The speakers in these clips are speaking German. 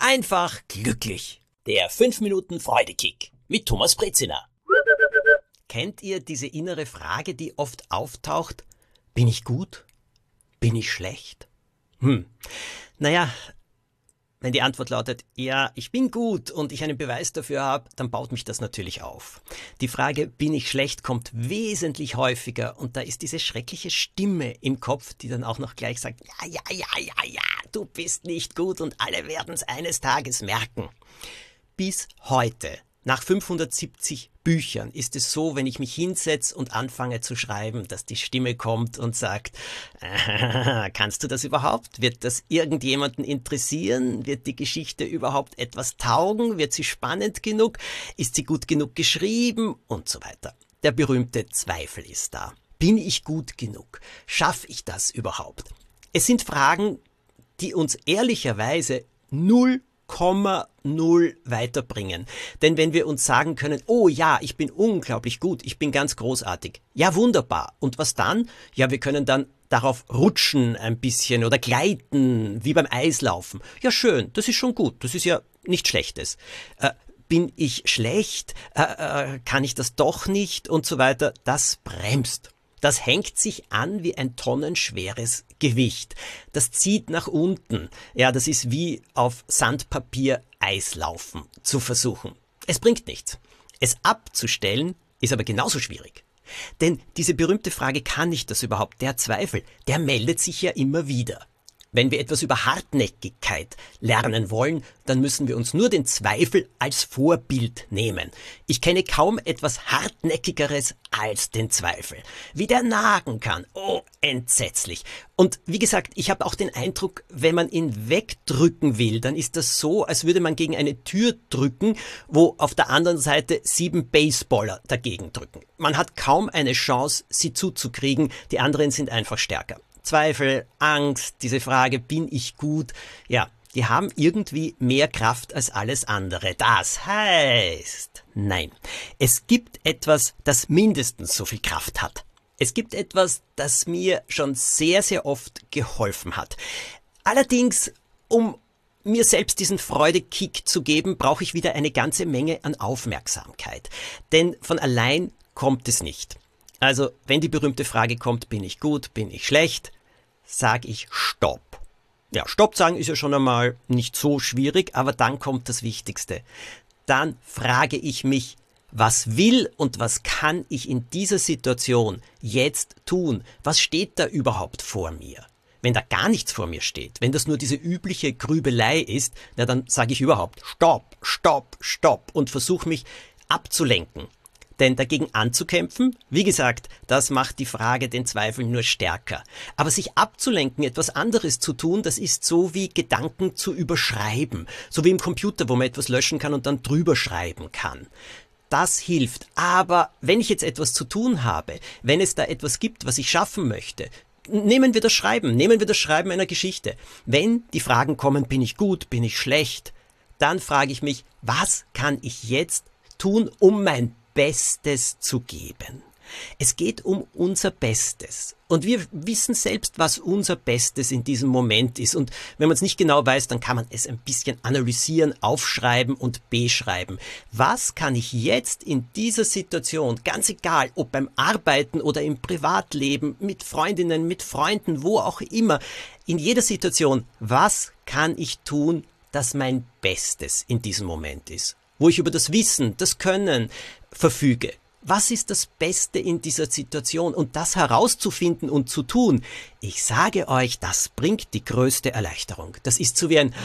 einfach glücklich. Der 5 Minuten Freudekick mit Thomas Brezina. Kennt ihr diese innere Frage, die oft auftaucht? Bin ich gut? Bin ich schlecht? Naja, wenn die Antwort lautet, ja, ich bin gut und ich einen Beweis dafür habe, dann baut mich das natürlich auf. Die Frage, bin ich schlecht, kommt wesentlich häufiger und da ist diese schreckliche Stimme im Kopf, die dann auch noch gleich sagt, ja, du bist nicht gut und alle werden es eines Tages merken. Bis heute, nach 570 Büchern, ist es so, wenn ich mich hinsetze und anfange zu schreiben, dass die Stimme kommt und sagt, kannst du das überhaupt? Wird das irgendjemanden interessieren? Wird die Geschichte überhaupt etwas taugen? Wird sie spannend genug? Ist sie gut genug geschrieben? Und so weiter. Der berühmte Zweifel ist da. Bin ich gut genug? Schaffe ich das überhaupt? Es sind Fragen, die uns ehrlicherweise 0,0 weiterbringen. Denn wenn wir uns sagen können, oh ja, ich bin unglaublich gut, ich bin ganz großartig. Ja, wunderbar. Und was dann? Ja, wir können dann darauf rutschen ein bisschen oder gleiten, wie beim Eislaufen. Ja, schön, das ist schon gut, das ist ja nichts Schlechtes. Bin ich schlecht? Kann ich das doch nicht? Und so weiter. Das bremst. Das hängt sich an wie ein tonnenschweres Gewicht. Das zieht nach unten. Ja, das ist wie auf Sandpapier Eislaufen zu versuchen. Es bringt nichts. Es abzustellen ist aber genauso schwierig. Denn diese berühmte Frage, kann ich das überhaupt? Der Zweifel, der meldet sich ja immer wieder. Wenn wir etwas über Hartnäckigkeit lernen wollen, dann müssen wir uns nur den Zweifel als Vorbild nehmen. Ich kenne kaum etwas Hartnäckigeres als den Zweifel. Wie der nagen kann. Oh, entsetzlich. Und wie gesagt, ich habe auch den Eindruck, wenn man ihn wegdrücken will, dann ist das so, als würde man gegen eine Tür drücken, wo auf der anderen Seite 7 Baseballer dagegen drücken. Man hat kaum eine Chance, sie zuzukriegen. Die anderen sind einfach stärker. Zweifel, Angst, diese Frage, bin ich gut? Ja, die haben irgendwie mehr Kraft als alles andere. Das heißt, nein, es gibt etwas, das mindestens so viel Kraft hat. Es gibt etwas, das mir schon sehr, sehr oft geholfen hat. Allerdings, um mir selbst diesen Freudekick zu geben, brauche ich wieder eine ganze Menge an Aufmerksamkeit. Denn von allein kommt es nicht. Also, wenn die berühmte Frage kommt, bin ich gut, bin ich schlecht, sage ich Stopp. Ja, Stopp sagen ist ja schon einmal nicht so schwierig, aber dann kommt das Wichtigste. Dann frage ich mich, was will und was kann ich in dieser Situation jetzt tun? Was steht da überhaupt vor mir? Wenn da gar nichts vor mir steht, wenn das nur diese übliche Grübelei ist, na dann sage ich überhaupt Stopp, Stopp, Stopp und versuche mich abzulenken. Denn dagegen anzukämpfen, wie gesagt, das macht die Frage den Zweifel nur stärker. Aber sich abzulenken, etwas anderes zu tun, das ist so wie Gedanken zu überschreiben. So wie im Computer, wo man etwas löschen kann und dann drüber schreiben kann. Das hilft. Aber wenn ich jetzt etwas zu tun habe, wenn es da etwas gibt, was ich schaffen möchte, nehmen wir das Schreiben einer Geschichte. Wenn die Fragen kommen, bin ich gut, bin ich schlecht, dann frage ich mich, was kann ich jetzt tun, um mein Bestes zu geben. Es geht um unser Bestes. Und wir wissen selbst, was unser Bestes in diesem Moment ist. Und wenn man es nicht genau weiß, dann kann man es ein bisschen analysieren, aufschreiben und beschreiben. Was kann ich jetzt in dieser Situation, ganz egal, ob beim Arbeiten oder im Privatleben, mit Freundinnen, mit Freunden, wo auch immer, in jeder Situation, was kann ich tun, das mein Bestes in diesem Moment ist? Wo ich über das Wissen, das Können verfüge. Was ist das Beste in dieser Situation? Und das herauszufinden und zu tun, ich sage euch, das bringt die größte Erleichterung. Das ist so wie ein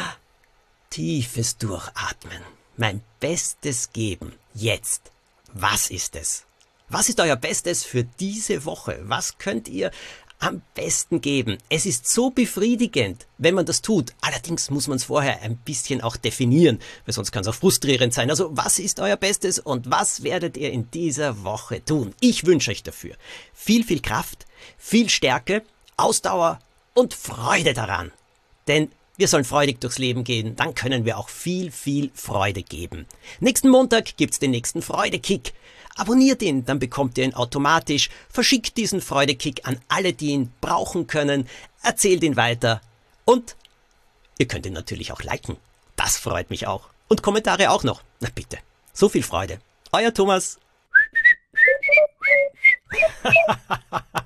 tiefes Durchatmen. Mein Bestes geben. Jetzt. Was ist es? Was ist euer Bestes für diese Woche? Was könnt ihr am besten geben? Es ist so befriedigend, wenn man das tut. Allerdings muss man es vorher ein bisschen auch definieren, weil sonst kann es auch frustrierend sein. Also was ist euer Bestes und was werdet ihr in dieser Woche tun? Ich wünsche euch dafür viel, viel Kraft, viel Stärke, Ausdauer und Freude daran. Denn wir sollen freudig durchs Leben gehen, dann können wir auch viel, viel Freude geben. Nächsten Montag gibt's den nächsten Freudekick. Abonniert ihn, dann bekommt ihr ihn automatisch. Verschickt diesen Freudekick an alle, die ihn brauchen können. Erzählt ihn weiter. Und ihr könnt ihn natürlich auch liken. Das freut mich auch. Und Kommentare auch noch. Na bitte. So viel Freude. Euer Thomas.